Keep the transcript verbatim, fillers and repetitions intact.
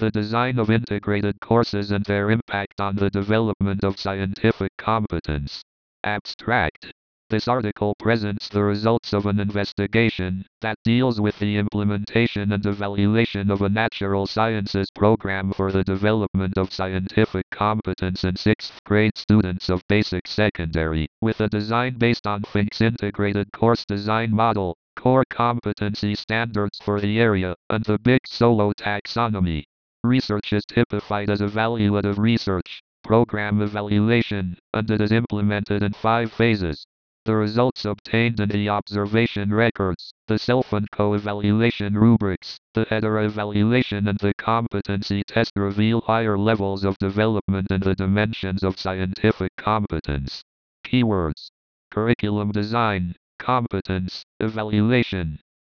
The design of integrated courses and their impact on the development of scientific competence. Abstract. This article presents the results of an investigation that deals with the implementation and evaluation of a natural sciences program for the development of scientific competence in sixth grade students of basic secondary, with a design based on Fink's integrated course design model, core competency standards for the area, and the Big Solo taxonomy. Research is typified as evaluative research, program evaluation, and it is implemented in five phases. The results obtained in the observation records, the self and co-evaluation rubrics, the header evaluation and the competency test reveal higher levels of development in the dimensions of scientific competence. Keywords: curriculum design, competence, evaluation,